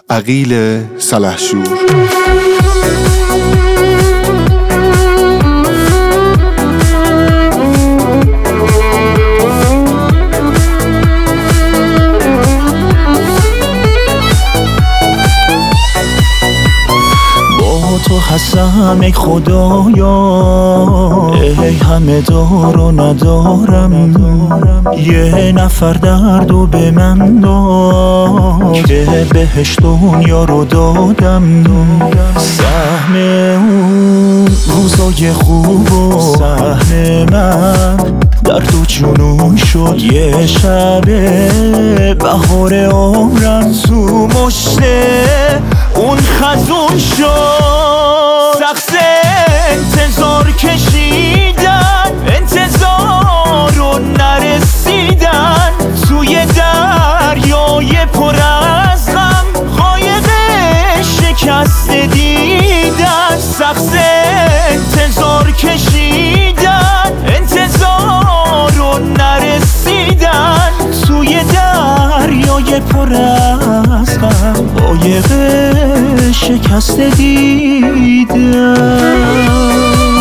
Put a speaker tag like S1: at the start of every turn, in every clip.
S1: عقیل سلحشور.
S2: تو هستم ای خدایا، ای همه دار و ندارم، یه نفر دردو به من داد که بهش دنیا رو دادم. سهم اون روزای خوب و سهم من درد و جنون شد. یه شب بهار عمرم تو مشت اون خزون شد. سخت انتظار کشیدن، انتظار رو نرسیدن، توی دریای پر از غم قایق شکست دیدن. سخت انتظار کشیدن، انتظار رو نرسیدن، توی دریای پر از غم قایق شکست دیدن.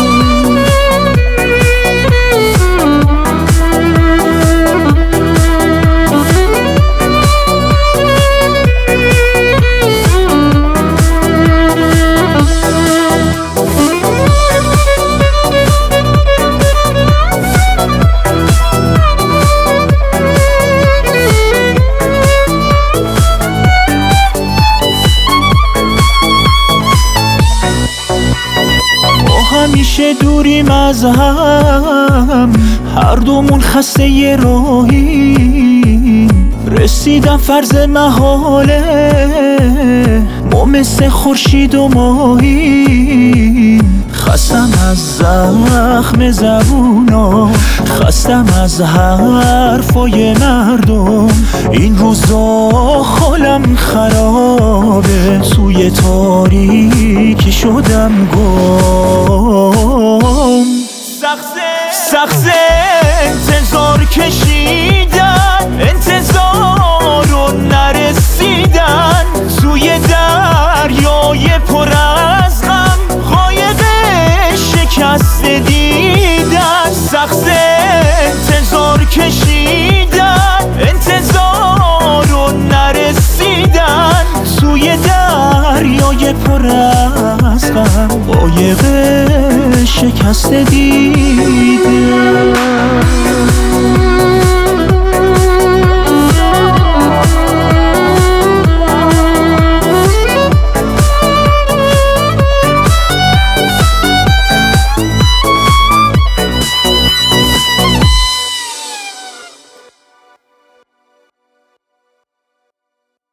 S2: همیشه دوریم از هم، هر دومون خسته یه راهی، رسیدم فرض محاله، ما مثل خورشید و ماهی. خستم از زخم زبونا، خستم از حرفای مردم، این روزا حالم خرابه، توی تاریکی شدم گم. سخت انتظار کشید